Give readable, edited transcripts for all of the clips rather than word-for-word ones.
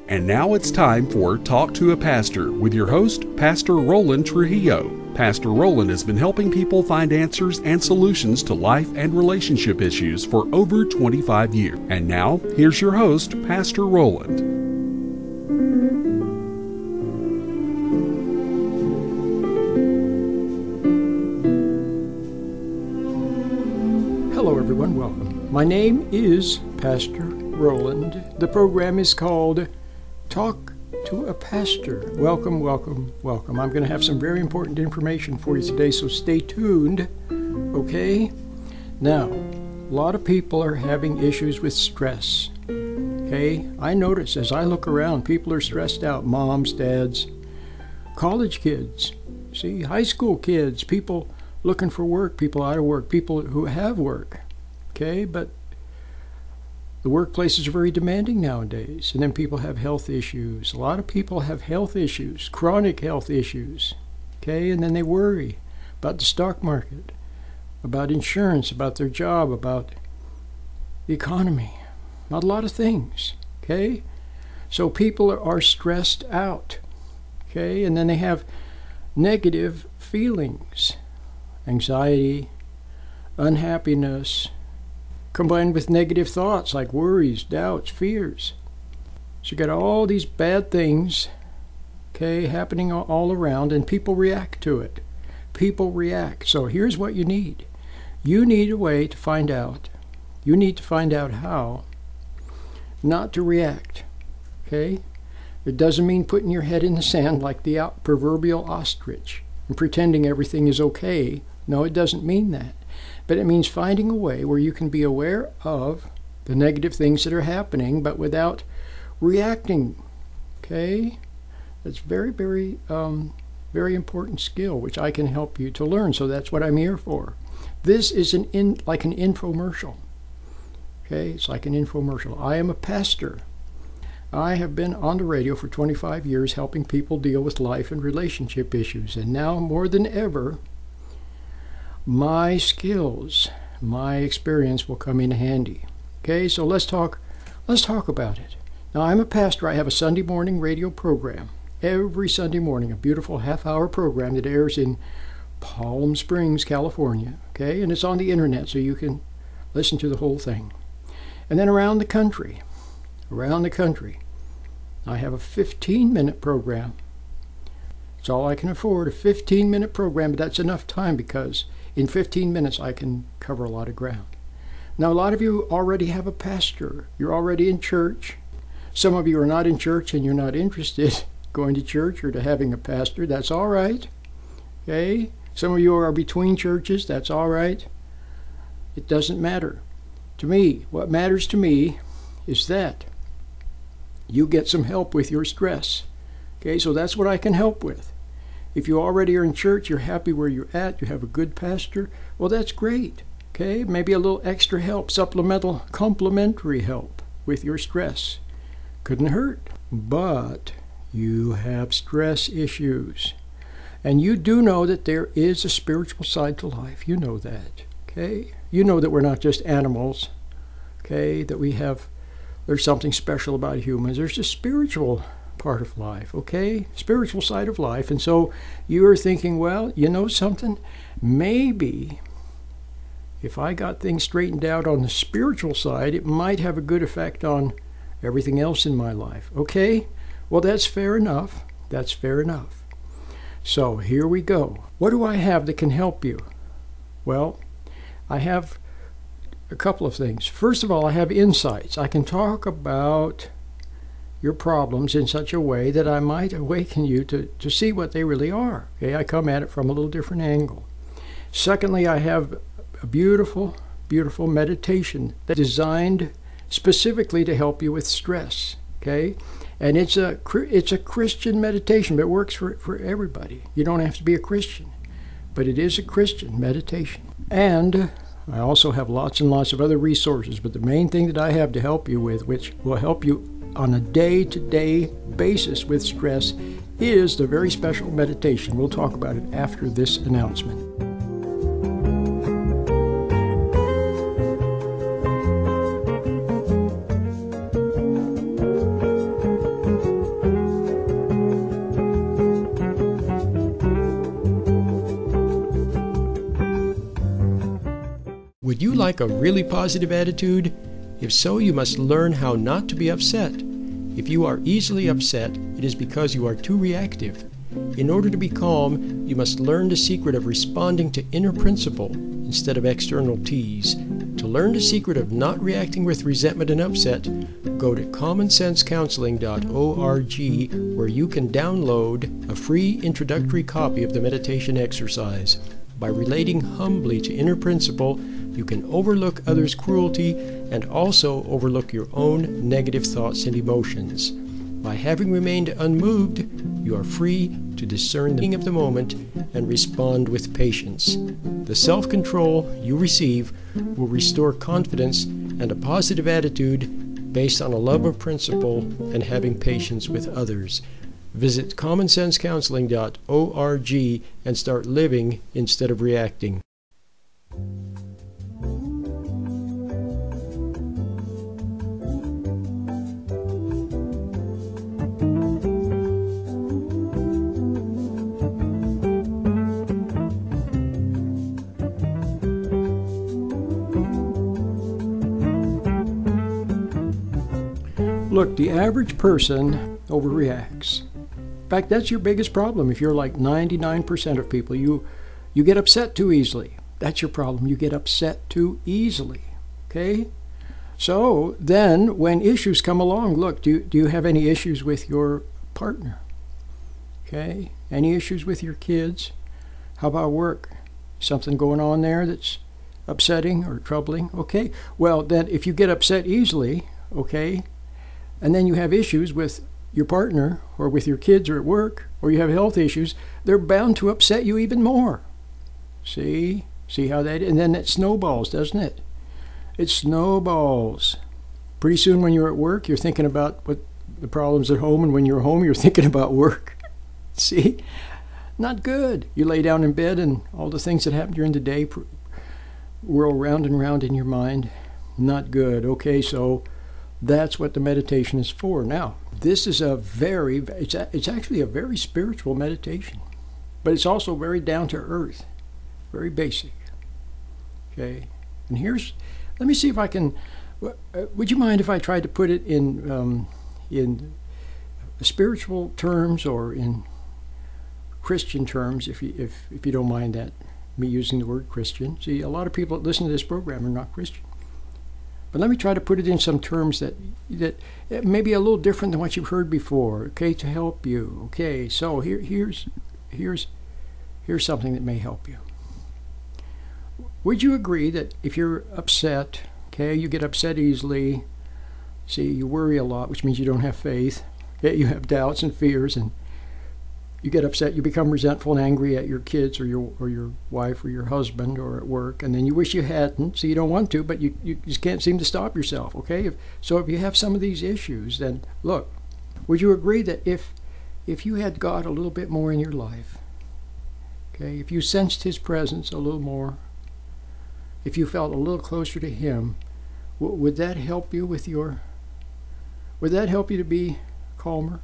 And now it's time for Talk to a Pastor with your host, Pastor Roland Trujillo. Pastor Roland has been helping people find answers and solutions to life and relationship issues for over 25 years. And now, here's your host, Pastor Roland. Hello everyone, welcome. My name is Pastor Roland. The program is called Talk to a Pastor. Welcome, welcome, welcome. I'm going to have some very important information for you today, so stay tuned, okay? Now, a lot of people are having issues with stress, okay? I notice as I look around, people are stressed out. Moms, dads, college kids, see, high school kids, people looking for work, people out of work, people who have work, okay? But the workplaces are very demanding nowadays, and then people have health issues. A lot of people have health issues, chronic health issues, okay? And then they worry about the stock market, about insurance, about their job, about the economy, about a lot of things, okay? So people are stressed out, okay? And then they have negative feelings, anxiety, unhappiness, combined with negative thoughts like worries, doubts, fears. So you got all these bad things, okay, happening all around, and people react to it. People react. So here's what you need. You need a way to find out. You need to find out how not to react, okay? It doesn't mean putting your head in the sand like the proverbial ostrich and pretending everything is okay. No, it doesn't mean that. But it means finding a way where you can be aware of the negative things that are happening, but without reacting, okay? That's very, very important skill, which I can help you to learn. So that's what I'm here for. This is like an infomercial, okay? It's like an infomercial. I am a pastor. I have been on the radio for 25 years helping people deal with life and relationship issues. And now more than ever, my skills, my experience will come in handy. Okay, so let's talk about it. Now, I'm a pastor. I have a Sunday morning radio program. Every Sunday morning, a beautiful half-hour program that airs in Palm Springs, California. Okay, and it's on the internet, so you can listen to the whole thing. And then around the country, I have a 15-minute program. It's all I can afford, a 15-minute program, but that's enough time because in 15 minutes, I can cover a lot of ground. Now, a lot of you already have a pastor. You're already in church. Some of you are not in church and you're not interested going to church or to having a pastor. That's all right. Okay? Some of you are between churches. That's all right. It doesn't matter. To me, what matters to me is that you get some help with your stress. Okay? So that's what I can help with. If you already are in church, you're happy where you're at, you have a good pastor, well, that's great, okay? Maybe a little extra help, supplemental, complementary help with your stress. Couldn't hurt. But you have stress issues. And you do know that there is a spiritual side to life. You know that, okay? You know that we're not just animals, okay? That there's something special about humans. There's a spiritual part of life, okay? Spiritual side of life. And so you're thinking, well, you know something? Maybe if I got things straightened out on the spiritual side, it might have a good effect on everything else in my life, okay? Well, that's fair enough. That's fair enough. So here we go. What do I have that can help you? Well, I have a couple of things. First of all, I have insights. I can talk about your problems in such a way that I might awaken you to see what they really are. Okay, I come at it from a little different angle. Secondly, I have a beautiful, beautiful meditation that's designed specifically to help you with stress. Okay, and it's a Christian meditation, but it works for everybody. You don't have to be a Christian, but it is a Christian meditation. And I also have lots and lots of other resources, but the main thing that I have to help you with, which will help you on a day-to-day basis with stress, is the very special meditation. We'll talk about it after this announcement. like a really positive attitude? If so, you must learn how not to be upset. If you are easily upset, it is because you are too reactive. In order to be calm, you must learn the secret of responding to inner principle instead of external tease. To learn the secret of not reacting with resentment and upset, go to commonsensecounseling.org, where you can download a free introductory copy of the meditation exercise. By relating humbly to inner principle, you can overlook others' cruelty and also overlook your own negative thoughts and emotions. By having remained unmoved, you are free to discern the meaning of the moment and respond with patience. The self-control you receive will restore confidence and a positive attitude based on a love of principle and having patience with others. Visit commonsensecounseling.org and start living instead of reacting. Look, the average person overreacts. In fact, that's your biggest problem. If you're like 99% of people, you get upset too easily. That's your problem. You get upset too easily. Okay? So then when issues come along, look, do you have any issues with your partner? Okay? Any issues with your kids? How about work? Something going on there that's upsetting or troubling? Okay. Well, then if you get upset easily, okay, and then you have issues with your partner or with your kids or at work, or you have health issues, they're bound to upset you even more. See how that, and then it snowballs, doesn't it? It snowballs. Pretty soon when you're at work, you're thinking about what the problems at home, and when you're home, you're thinking about work. See? Not good. You lay down in bed and all the things that happen during the day whirl round and round in your mind. Not good. Okay, so that's what the meditation is for. Now, this is it's actually a very spiritual meditation, but it's also very down to earth, very basic. Okay, and let me see if I can, would you mind if I tried to put it in spiritual terms or in Christian terms, if you don't mind that, me using the word Christian. See, a lot of people that listen to this program are not Christian. But let me try to put it in some terms that may be a little different than what you've heard before, okay, to help you. Okay, so here's something that may help you. Would you agree that if you're upset, okay, you get upset easily, see, you worry a lot, which means you don't have faith, okay, you have doubts and fears, and you get upset, you become resentful and angry at your kids or your wife or your husband or at work, and then you wish you hadn't, so you don't want to, but you just can't seem to stop yourself, okay? So if you have some of these issues, then look, would you agree that if you had God a little bit more in your life, okay, if you sensed His presence a little more, if you felt a little closer to Him, would that help you would that help you to be calmer?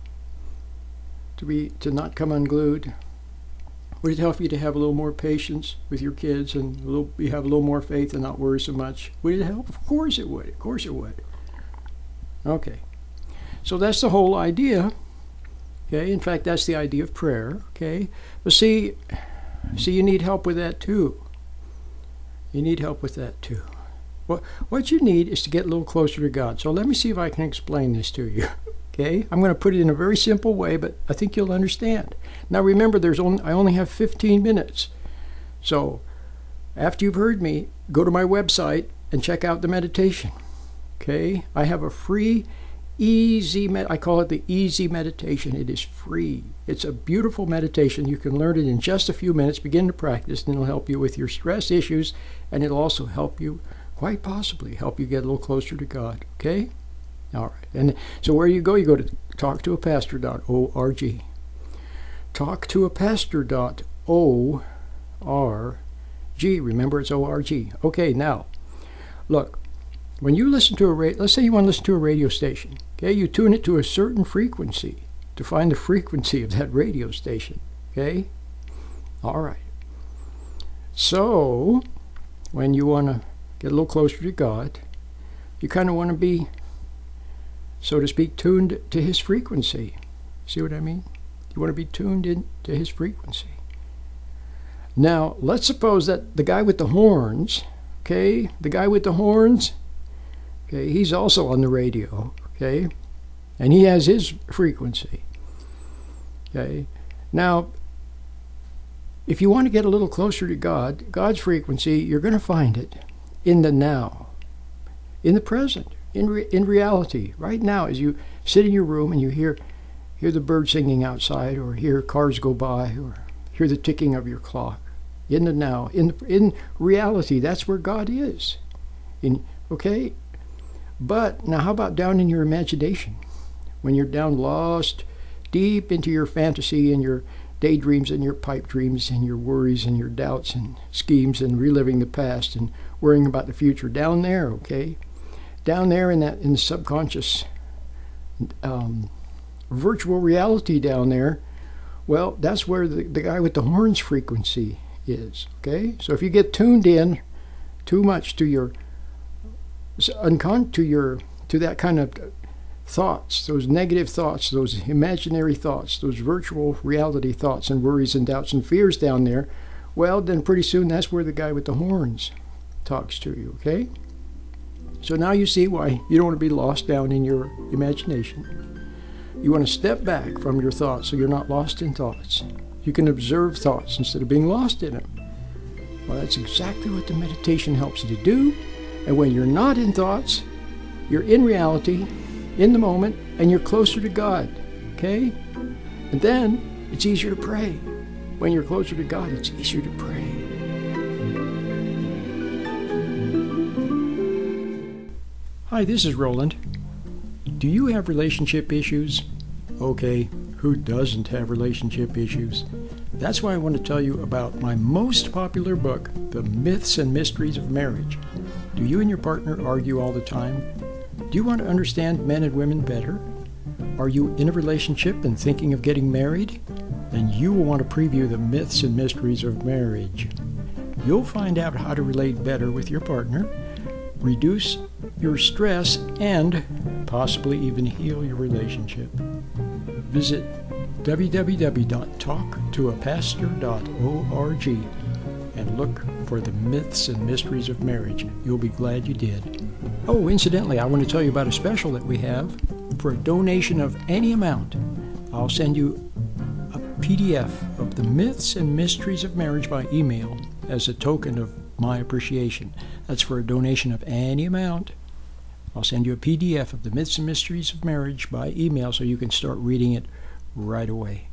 To not come unglued? Would it help you to have a little more patience with your kids and you have a little more faith and not worry so much? Would it help? Of course it would. Of course it would. Okay. So that's the whole idea. Okay. In fact, that's the idea of prayer. Okay. But see, you need help with that too. You need help with that too. What you need is to get a little closer to God. So let me see if I can explain this to you. Okay, I'm going to put it in a very simple way, but I think you'll understand. Now remember, I only have 15 minutes. So after you've heard me, go to my website and check out the meditation. Okay, I have a free, I call it the easy meditation. It is free. It's a beautiful meditation. You can learn it in just a few minutes, begin to practice, and it'll help you with your stress issues, and it'll also help you, quite possibly, help you get a little closer to God. Okay? All right, and so where you go to talktoapastor.org. Talktoapastor.org. Remember, it's O-R-G. Okay, now, look, when you listen to let's say you want to listen to a radio station, okay, you tune it to a certain frequency to find the frequency of that radio station, okay? All right. So, when you want to get a little closer to God, you kind of want to be, so to speak, tuned to his frequency. See what I mean? You want to be tuned in to his frequency. Now, let's suppose that the guy with the horns, okay, okay, he's also on the radio, okay, and he has his frequency, okay. Now, if you want to get a little closer to God, God's frequency, you're going to find it in the now, in the present, in reality, right now, as you sit in your room and you hear the birds singing outside, or hear cars go by, or hear the ticking of your clock. In the now, in reality, that's where God is. Okay? But now how about down in your imagination? When you're down lost deep into your fantasy and your daydreams and your pipe dreams and your worries and your doubts and schemes and reliving the past and worrying about the future. Down there, okay? Down there in the subconscious virtual reality down there, well, that's where the guy with the horns frequency is, okay? So if you get tuned in too much to that kind of thoughts, those negative thoughts, those imaginary thoughts, those virtual reality thoughts and worries and doubts and fears down there, well, then pretty soon that's where the guy with the horns talks to you, okay? So now you see why you don't want to be lost down in your imagination. You want to step back from your thoughts so you're not lost in thoughts. You can observe thoughts instead of being lost in them. Well, that's exactly what the meditation helps you to do. And when you're not in thoughts, you're in reality, in the moment, and you're closer to God, okay? And then it's easier to pray. When you're closer to God, it's easier to pray. Hi, this is Roland. Do you have relationship issues? Okay, who doesn't have relationship issues? That's why I want to tell you about my most popular book, The Myths and Mysteries of Marriage. Do you and your partner argue all the time? Do you want to understand men and women better? Are you in a relationship and thinking of getting married? Then you will want to preview The Myths and Mysteries of Marriage. You'll find out how to relate better with your partner, reduce your stress, and possibly even heal your relationship. Visit www.talktoapastor.org and look for The Myths and Mysteries of Marriage. You'll be glad you did. Oh, incidentally, I want to tell you about a special that we have. For a donation of any amount, I'll send you a PDF of The Myths and Mysteries of Marriage by email as a token of my appreciation. That's for a donation of any amount. I'll send you a PDF of The Myths and Mysteries of Marriage by email so you can start reading it right away.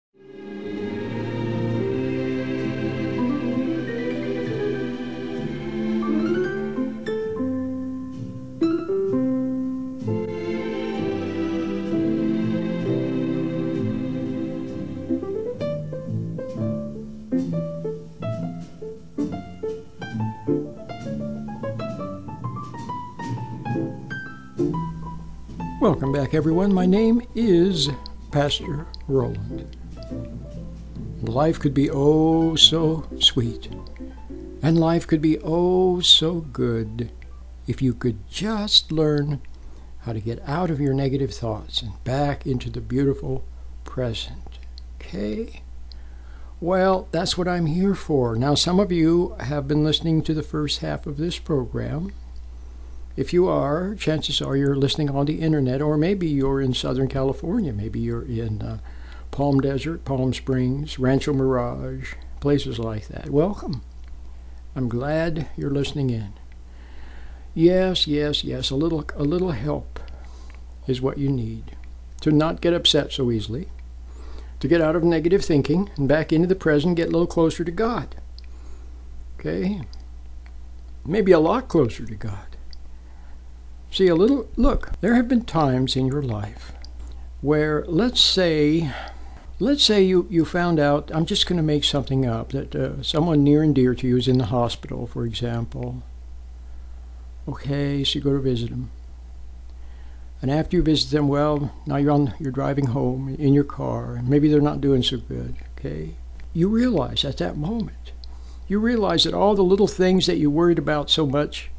Welcome back, everyone. My name is Pastor Roland. Life could be oh so sweet, and life could be oh so good if you could just learn how to get out of your negative thoughts and back into the beautiful present. Okay? Well, that's what I'm here for. Now, some of you have been listening to the first half of this program. If you are, chances are you're listening on the internet, or maybe you're in Southern California. Maybe you're in Palm Desert, Palm Springs, Rancho Mirage, places like that. Welcome. I'm glad you're listening in. Yes. A little help is what you need to not get upset so easily, to get out of negative thinking and back into the present, get a little closer to God. Okay? Maybe a lot closer to God. See, look, there have been times in your life where, let's say you found out, I'm just going to make something up, that someone near and dear to you is in the hospital, for example. Okay, so you go to visit them. And after you visit them, well, now you're driving home in your car, and maybe they're not doing so good, okay? You realize at that moment, that all the little things that you worried about so much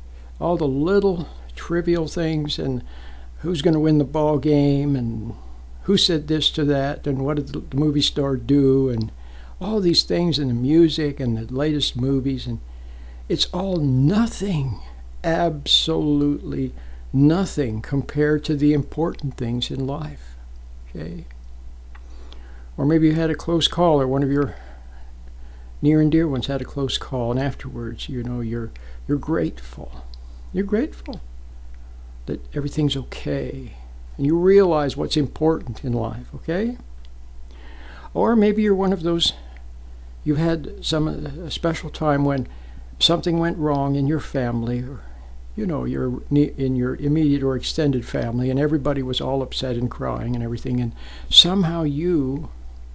all the little trivial things, and who's going to win the ball game, and who said this to that, and what did the movie star do, and all these things, and the music and the latest movies, and it's all nothing, absolutely nothing compared to the important things in life. Okay? Or maybe you had a close call, or one of your near and dear ones had a close call, and afterwards, you're grateful. You're grateful that everything's okay, and you realize what's important in life, okay? Or maybe you're one of those, you've had a special time when something went wrong in your family, or you're in your immediate or extended family, and everybody was all upset and crying and everything, and somehow you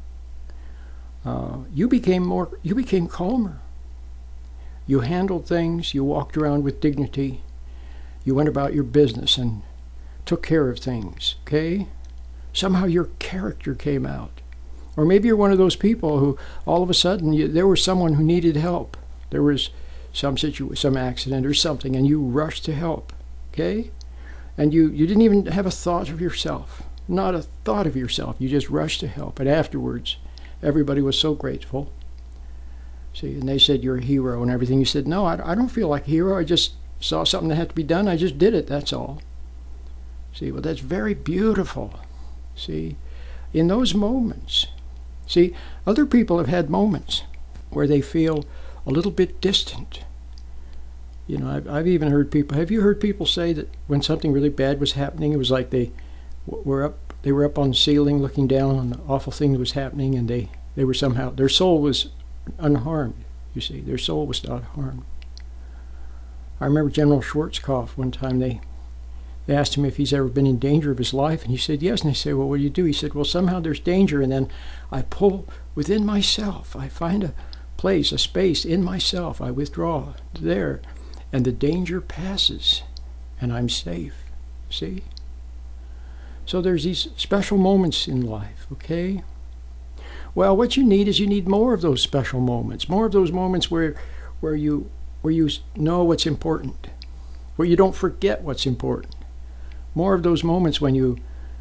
became calmer. You handled things, you walked around with dignity, you went about your business and took care of things, okay? Somehow your character came out. Or maybe you're one of those people who all of a sudden there was someone who needed help. There was some accident or something, and you rushed to help, okay? And you didn't even have a thought of yourself, not a thought of yourself. You just rushed to help, and afterwards, everybody was so grateful. See, and they said you're a hero and everything. You said, no, I don't feel like a hero. I just saw something that had to be done. I just did it, that's all. See, well, that's very beautiful. See, in those moments, see, other people have had moments where they feel a little bit distant. I've even heard people, have you heard people say that when something really bad was happening, it was like they were up on the ceiling looking down on the awful thing that was happening, and they were somehow, their soul was unharmed, you see. Their soul was not harmed. I remember General Schwarzkopf one time, they asked him if he's ever been in danger of his life, and he said yes, and they said, well, what do you do? He said, well, somehow there's danger, and then I pull within myself. I find a place, a space in myself. I withdraw there, and the danger passes, and I'm safe. See? So there's these special moments in life, okay? Well, what you need more of those special moments, more of those moments where you know what's important, where you don't forget what's important. More of those moments when you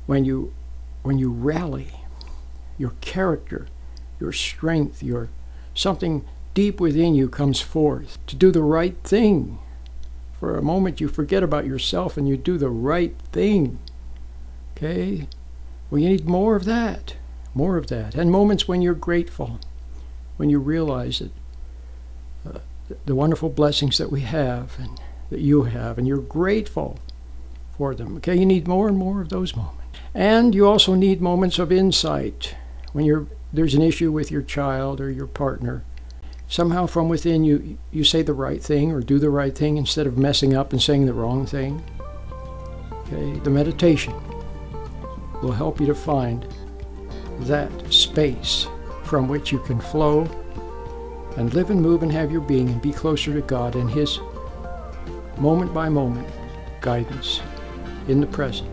rally your character, your strength, your something deep within you comes forth to do the right thing. For a moment you forget about yourself and you do the right thing. Okay? Well, you need more of that. More of that. And moments when you're grateful, when you realize that the wonderful blessings that we have and that you have, and you're grateful for them. Okay, you need more and more of those moments. And you also need moments of insight when there's an issue with your child or your partner. Somehow from within you say the right thing or do the right thing instead of messing up and saying the wrong thing. Okay, the meditation will help you to find that space from which you can flow and live and move and have your being and be closer to God and His moment by moment guidance in the present.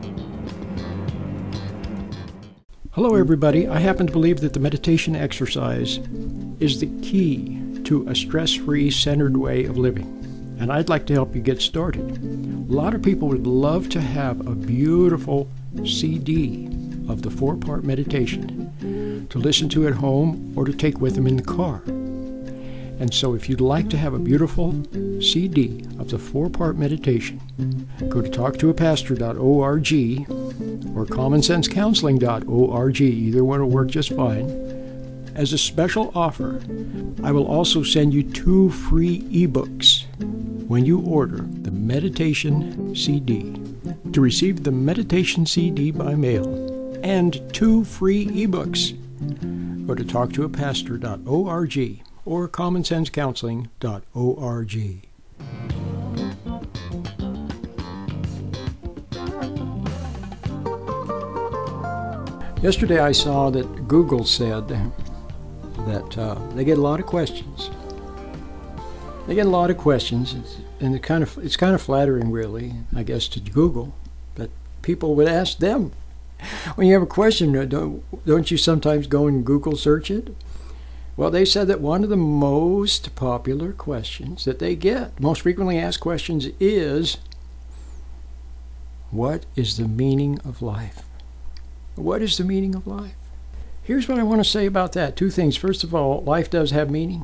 Hello everybody, I happen to believe that the meditation exercise is the key to a stress-free, centered way of living, and I'd like to help you get started. A lot of people would love to have a beautiful CD of the 4-part meditation to listen to at home or to take with them in the car. And so if you'd like to have a beautiful CD of the 4-part meditation, go to talktoapastor.org or commonsensecounseling.org. Either one will work just fine. As a special offer, I will also send you 2 free ebooks when you order the meditation CD. To receive the meditation CD by mail and 2 free ebooks, go to talktoapastor.org or commonsensecounseling.org. Yesterday I saw that Google said that they get a lot of questions. They get a lot of questions, and it's kind of flattering, really, I guess, to Google, that people would ask them. When you have a question, don't you sometimes go and Google search it? Well, they said that one of the most popular questions that they get, most frequently asked questions, is, what is the meaning of life? What is the meaning of life? Here's what I want to say about that. Two things. First of all, life does have meaning.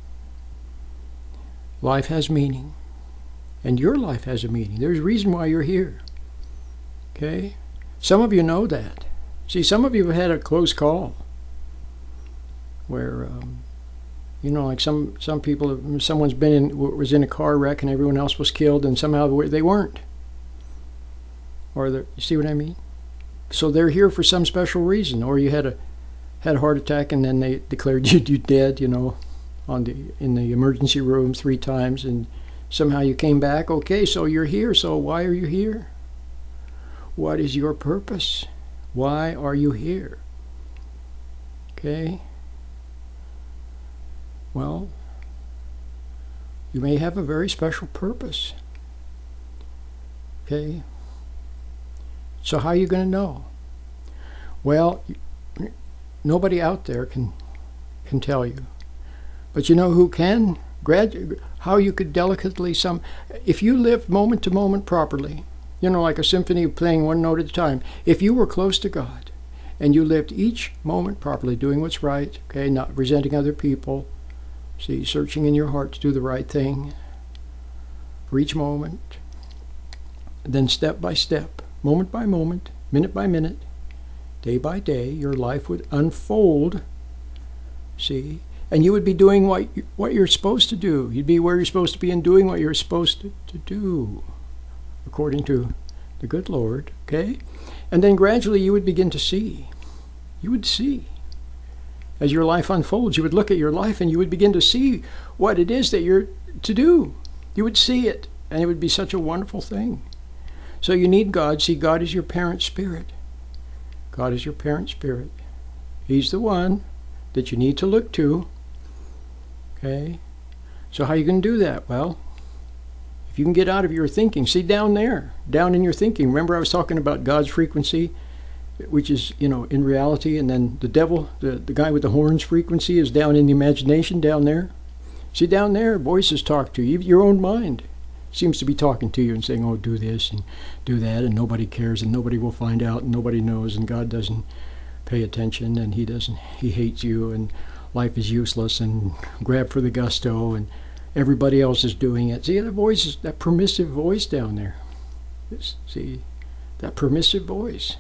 Life has meaning. And your life has a meaning. There's a reason why you're here. Okay? Some of you know that. See, some of you have had a close call where, like some people, someone's was in a car wreck and everyone else was killed and somehow they weren't. Or you see what I mean? So they're here for some special reason. Or you had a heart attack and then they declared you dead, in the emergency room 3 times, and somehow you came back. Okay, so you're here. So why are you here? What is your purpose? Why are you here? Okay? Well, you may have a very special purpose. Okay? So how are you going to know? Well, nobody out there can tell you. But you know who can? How you could delicately if you lived moment to moment properly, like a symphony playing one note at a time, if you were close to God and you lived each moment properly, doing what's right, okay, not resenting other people, see, searching in your heart to do the right thing for each moment, then step by step, moment by moment, minute by minute, day by day, your life would unfold, see, and you would be doing what you're supposed to do. You'd be where you're supposed to be and doing what you're supposed to do, according to the good Lord, okay? And then gradually you would begin to see. You would see. As your life unfolds, you would look at your life and you would begin to see what it is that you're to do. You would see it, and it would be such a wonderful thing. So you need God. See, God is your parent spirit. God is your parent spirit. He's the one that you need to look to. Okay? So how are you going to do that? Well, if you can get out of your thinking, see down there, down in your thinking. Remember I was talking about God's frequency, which is, in reality, and then the devil, the guy with the horns frequency is down in the imagination, down there. See, down there, voices talk to you. Your own mind seems to be talking to you and saying, oh, do this and do that, and nobody cares, and nobody will find out, and nobody knows, and God doesn't pay attention, and he hates you, and life is useless, and grab for the gusto, and everybody else is doing it. See, that voice is that permissive voice down there. See, that permissive voice.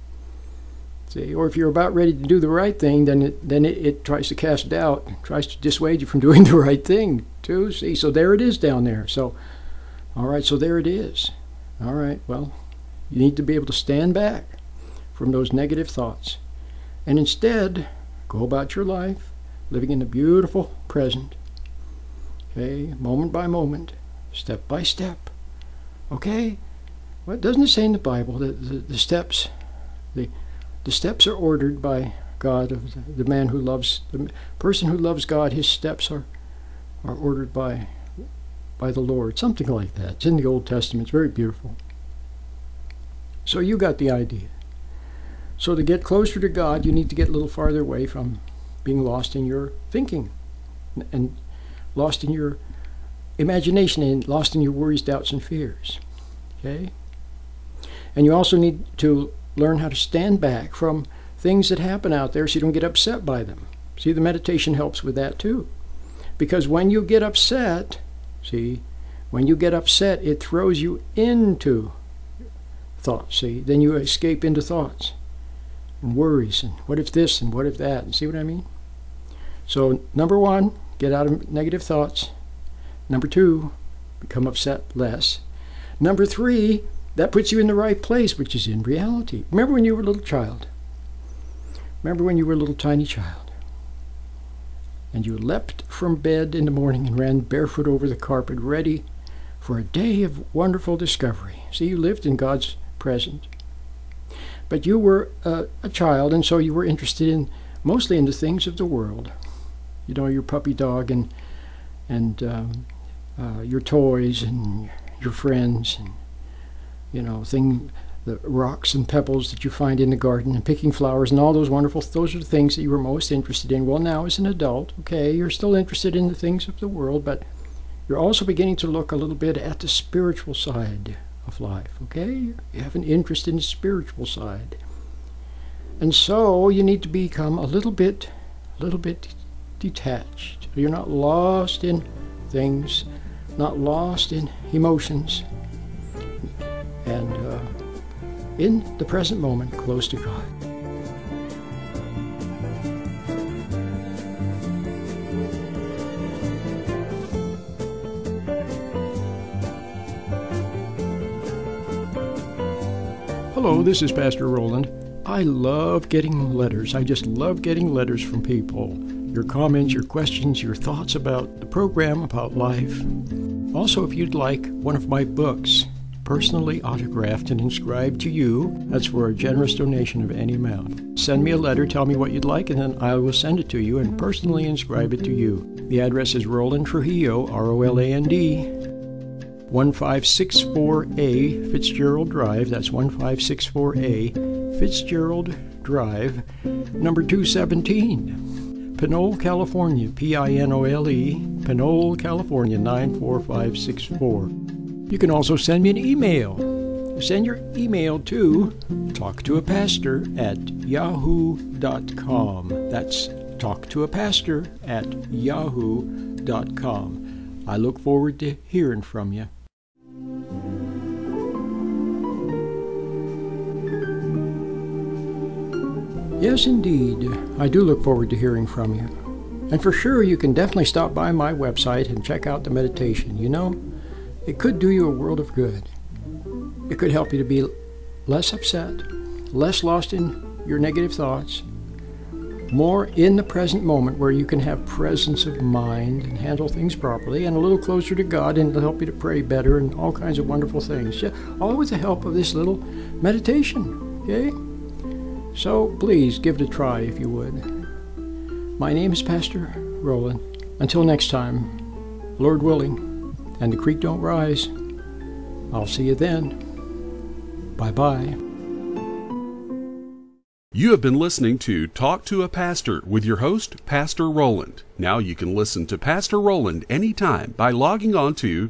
See, or if you're about ready to do the right thing, then it tries to cast doubt, tries to dissuade you from doing the right thing too. See, so there it is down there. So, all right, so there it is. All right, well, you need to be able to stand back from those negative thoughts and instead go about your life living in the beautiful present. Okay, moment by moment, step by step. Okay, well, doesn't it say in the Bible that the steps are ordered by God? Of the man who loves, the person who loves God, his steps are ordered by the Lord. Something like that. It's in the Old Testament. It's very beautiful. So you got the idea. So to get closer to God, you need to get a little farther away from being lost in your thinking and lost in your imagination and lost in your worries, doubts, and fears. Okay? And you also need to learn how to stand back from things that happen out there so you don't get upset by them. See, the meditation helps with that too. Because when you get upset, it throws you into thoughts. See, then you escape into thoughts and worries and what if this and what if that. And see what I mean? So, number 1, get out of negative thoughts. Number 2, become upset less. Number 3, that puts you in the right place, which is in reality. Remember when you were a little child? Remember when you were a little tiny child? And you leapt from bed in the morning and ran barefoot over the carpet, ready for a day of wonderful discovery. See, you lived in God's presence. But you were a child, and so you were interested mostly in the things of the world. Your puppy dog and your toys and your friends and the rocks and pebbles that you find in the garden and picking flowers and all those are the things that you were most interested in. Well, now as an adult, okay, you're still interested in the things of the world, but you're also beginning to look a little bit at the spiritual side of life, okay? You have an interest in the spiritual side. And so you need to become a little bit detached. You're not lost in things, not lost in emotions, and in the present moment, close to God. Hello, this is Pastor Roland. I love getting letters. I just love getting letters from people. Your comments, your questions, your thoughts about the program, about life. Also, if you'd like one of my books, personally autographed and inscribed to you, that's for a generous donation of any amount. Send me a letter, tell me what you'd like, and then I will send it to you and personally inscribe it to you. The address is Roland Trujillo, Roland, 1564A Fitzgerald Drive. That's 1564A Fitzgerald Drive, number 217. Pinole, California, Pinole, Pinole, California, 94564. You can also send me an email. Send your email to talktoapastor@yahoo.com. That's talktoapastor@yahoo.com. I look forward to hearing from you. Yes, indeed. I do look forward to hearing from you. And for sure, you can definitely stop by my website and check out the meditation. You know, it could do you a world of good. It could help you to be less upset, less lost in your negative thoughts, more in the present moment where you can have presence of mind and handle things properly, and a little closer to God, and it'll help you to pray better and all kinds of wonderful things. Yeah, all with the help of this little meditation, okay? So please give it a try if you would. My name is Pastor Roland. Until next time, Lord willing, and the creek don't rise, I'll see you then. Bye-bye. You have been listening to Talk to a Pastor with your host, Pastor Roland. Now you can listen to Pastor Roland anytime by logging on to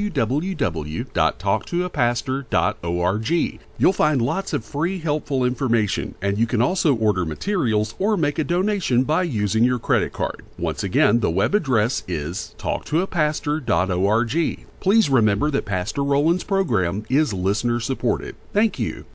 www.talktoapastor.org. You'll find lots of free, helpful information, and you can also order materials or make a donation by using your credit card. Once again, the web address is talktoapastor.org. Please remember that Pastor Roland's program is listener-supported. Thank you.